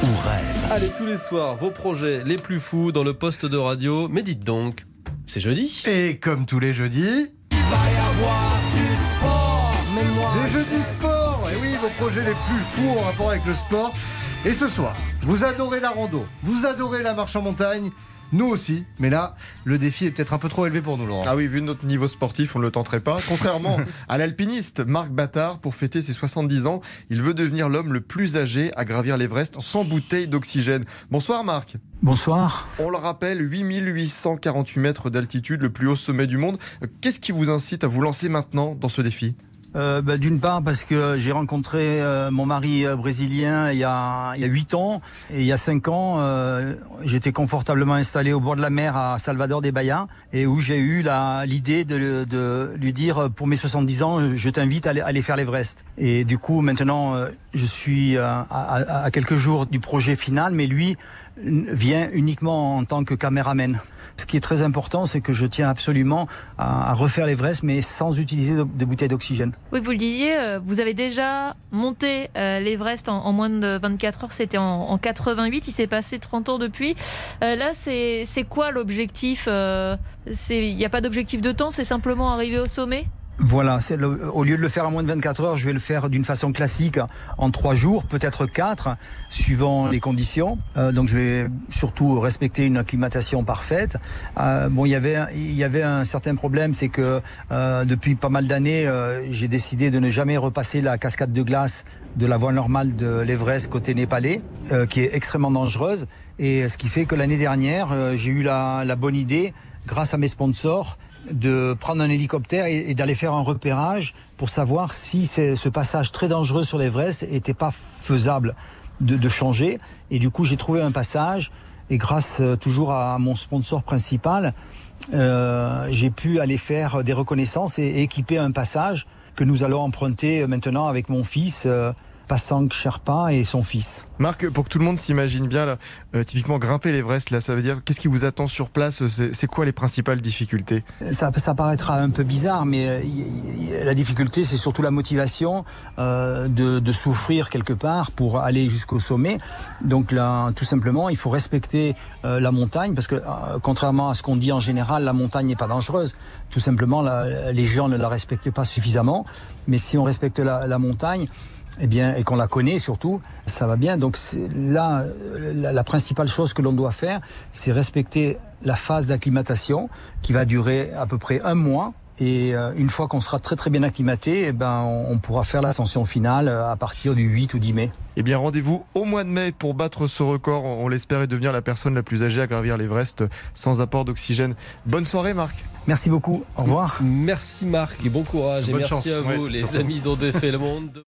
ou rêve? Allez, tous les soirs, vos projets les plus fous dans le poste de radio. Mais dites donc, c'est jeudi. Et comme tous les jeudis, Il va y avoir du sport. Mais moi, c'est jeudi sport. Et oui, vos projets les plus fous en rapport avec le sport. Et ce soir, vous adorez la rando, vous adorez la marche en montagne. Nous aussi, mais là, le défi est peut-être un peu trop élevé pour nous, Laurent. Ah oui, vu notre niveau sportif, on ne le tenterait pas. Contrairement à l'alpiniste Marc Battard, pour fêter ses 70 ans, il veut devenir l'homme le plus âgé à gravir l'Everest sans bouteille d'oxygène. Bonsoir Marc. Bonsoir. On le rappelle, 8848 mètres d'altitude, le plus haut sommet du monde. Qu'est-ce qui vous incite à vous lancer maintenant dans ce défi ? D'une part parce que j'ai rencontré mon mari brésilien il y a 8 ans et il y a 5 ans j'étais confortablement installé au bord de la mer à Salvador de Bahia et où j'ai eu l'idée de lui dire pour mes 70 ans je t'invite à aller faire l'Everest. Et du coup maintenant je suis à quelques jours du projet final, mais lui vient uniquement en tant que caméraman. Ce qui est très important, c'est que je tiens absolument à refaire l'Everest, mais sans utiliser de bouteille d'oxygène. Oui, vous le disiez, vous avez déjà monté l'Everest en moins de 24 heures, c'était en 88, il s'est passé 30 ans depuis. Là, c'est quoi l'objectif ? Il n'y a pas d'objectif de temps, c'est simplement arriver au sommet ? Voilà, au lieu de le faire en moins de 24 heures, je vais le faire d'une façon classique en 3 jours, peut-être 4, suivant les conditions. Donc je vais surtout respecter une acclimatation parfaite. Il y avait un certain problème, c'est que depuis pas mal d'années, j'ai décidé de ne jamais repasser la cascade de glace de la voie normale de l'Everest côté népalais, qui est extrêmement dangereuse. Et ce qui fait que l'année dernière, j'ai eu la bonne idée, grâce à mes sponsors, de prendre un hélicoptère et d'aller faire un repérage pour savoir si ce passage très dangereux sur l'Everest n'était pas faisable de changer. Et du coup, j'ai trouvé un passage et grâce toujours à mon sponsor principal, j'ai pu aller faire des reconnaissances et équiper un passage que nous allons emprunter maintenant avec mon fils, Pasang Sherpa et son fils. Marc, pour que tout le monde s'imagine bien, là, typiquement grimper l'Everest, là, ça veut dire qu'est-ce qui vous attend sur place ? C'est quoi les principales difficultés ? Ça paraîtra un peu bizarre, mais la difficulté, c'est surtout la motivation de souffrir quelque part pour aller jusqu'au sommet. Donc là, tout simplement, il faut respecter la montagne, parce que contrairement à ce qu'on dit en général, la montagne n'est pas dangereuse. Tout simplement, les gens ne la respectent pas suffisamment. Mais si on respecte la montagne, eh bien, et qu'on la connaît surtout, ça va bien. Donc là, la principale chose que l'on doit faire, c'est respecter la phase d'acclimatation qui va durer à peu près 1 mois. Et une fois qu'on sera très très bien acclimaté, on pourra faire l'ascension finale à partir du 8 ou 10 mai. Eh bien, rendez-vous au mois de mai pour battre ce record. On l'espère et devenir la personne la plus âgée à gravir l'Everest sans apport d'oxygène. Bonne soirée, Marc. Merci beaucoup. Au revoir. Merci Marc et bon courage. Et Bonne merci chance. à vous, Ouais, les surtout. amis d'On défait le monde.